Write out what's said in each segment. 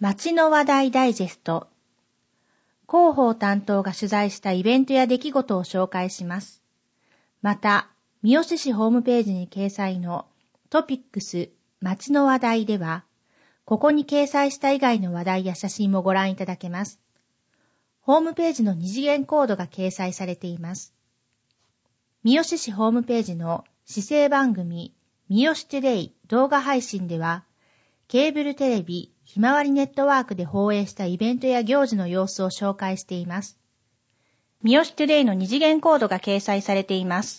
街の話題ダイジェスト。広報担当が取材したイベントや出来事を紹介します。また、三好市ホームページに掲載のトピックス街の話題では、ここに掲載した以外の話題や写真もご覧いただけます。ホームページの二次元コードが掲載されています。三好市ホームページの市政番組三好トゥデイ動画配信では、ケーブルテレビひまわりネットワークで放映したイベントや行事の様子を紹介しています。三好トゥデイの二次元コードが掲載されています。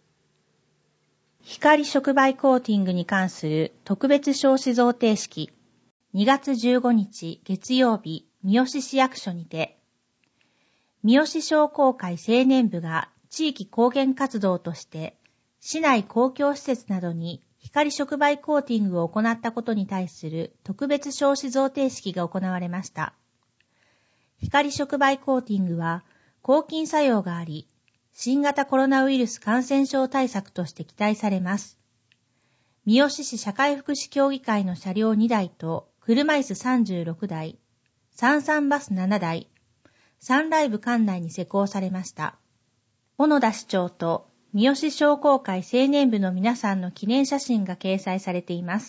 光触媒コーティングに関する特別証紙贈呈式、2月15日月曜日、三好市役所にて、三好商工会青年部が地域貢献活動として、市内公共施設などに光触媒コーティングを行ったことに対する特別証紙贈呈式が行われました。光触媒コーティングは抗菌作用があり、新型コロナウイルス感染症対策として期待されます。三好市社会福祉協議会の車両2台と車椅子36台、33バス7台、3ライブ館内に施工されました。小野田市長と三好商工会青年部の皆さんの記念写真が掲載されています。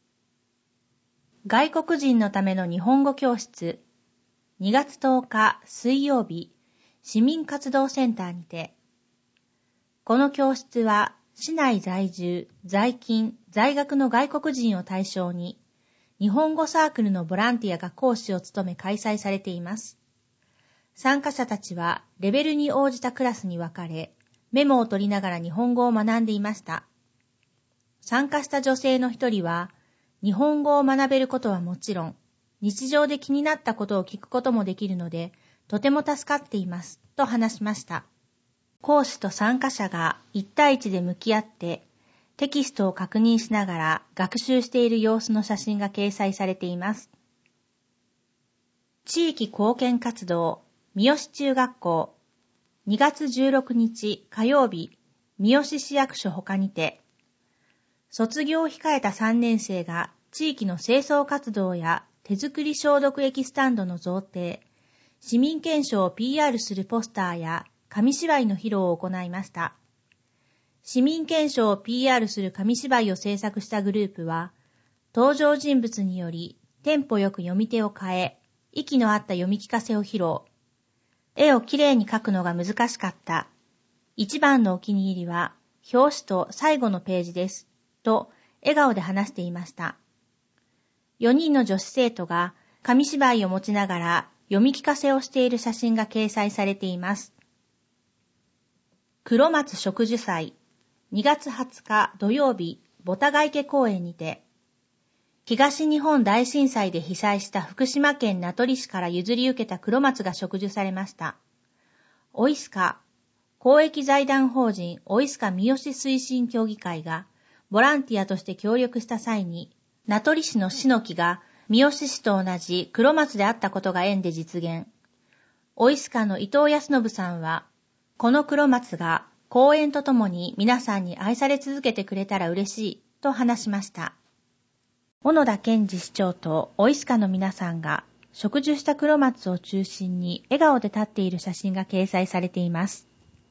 外国人のための日本語教室、2月10日水曜日、市民活動センターにて、この教室は市内在住、在勤、在学の外国人を対象に、日本語サークルのボランティアが講師を務め開催されています。参加者たちはレベルに応じたクラスに分かれ、メモを取りながら日本語を学んでいました。参加した女性の一人は、日本語を学べることはもちろん、日常で気になったことを聞くこともできるので、とても助かっています、と話しました。講師と参加者が1対1で向き合って、テキストを確認しながら学習している様子の写真が掲載されています。地域貢献活動、三好中学校、2月16日火曜日、三好市役所他にて、卒業を控えた3年生が地域の清掃活動や手作り消毒液スタンドの贈呈、市民憲章を PR するポスターや紙芝居の披露を行いました。市民憲章を PR する紙芝居を制作したグループは、登場人物によりテンポよく読み手を変え、息の合った読み聞かせを披露。絵をきれいに描くのが難しかった。一番のお気に入りは、表紙と最後のページです。と、笑顔で話していました。4人の女子生徒が紙芝居を持ちながら読み聞かせをしている写真が掲載されています。黒松植樹祭、2月20日土曜日、ボタガ池公園にて、東日本大震災で被災した福島県名取市から譲り受けた黒松が植樹されました。オイスカ、公益財団法人オイスカ三好推進協議会がボランティアとして協力した際に、名取市の市の木が三好市と同じ黒松であったことが縁で実現。オイスカの伊藤康信さんは、この黒松が公園とともに皆さんに愛され続けてくれたら嬉しいと話しました。小野田健二市長とオイスカの皆さんが植樹した黒松を中心に笑顔で立っている写真が掲載されています。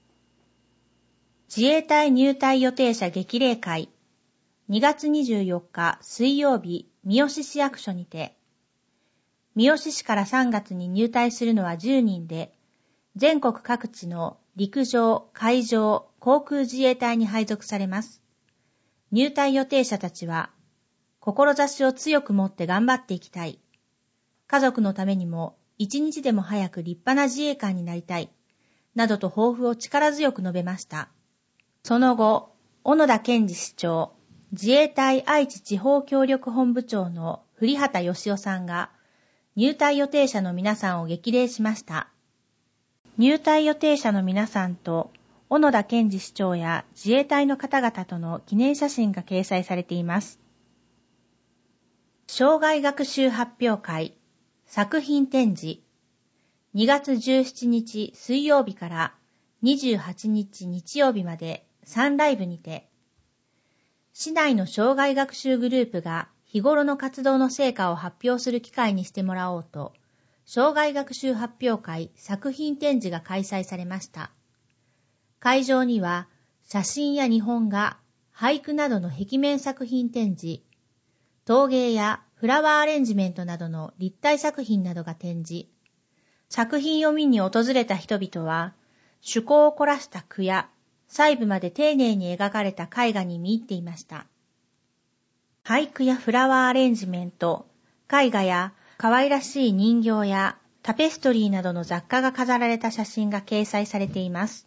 自衛隊入隊予定者激励会、2月24日水曜日、三好市役所にて、三好市から3月に入隊するのは10人で、全国各地の陸上、海上、航空自衛隊に配属されます。入隊予定者たちは、志を強く持って頑張っていきたい。家族のためにも一日でも早く立派な自衛官になりたい。などと抱負を力強く述べました。その後、小野田健二市長、自衛隊愛知地方協力本部長の栗畑義夫さんが入隊予定者の皆さんを激励しました。入隊予定者の皆さんと小野田健二市長や自衛隊の方々との記念写真が掲載されています。生涯学習発表会、作品展示、2月17日水曜日から28日日曜日まで3ライブにて、市内の生涯学習グループが日頃の活動の成果を発表する機会にしてもらおうと、生涯学習発表会作品展示が開催されました。会場には写真や日本画、俳句などの壁面作品展示、陶芸やフラワーアレンジメントなどの立体作品などが展示。作品を見に訪れた人々は、趣向を凝らした句や細部まで丁寧に描かれた絵画に見入っていました。俳句やフラワーアレンジメント、絵画や可愛らしい人形やタペストリーなどの雑貨が飾られた写真が掲載されています。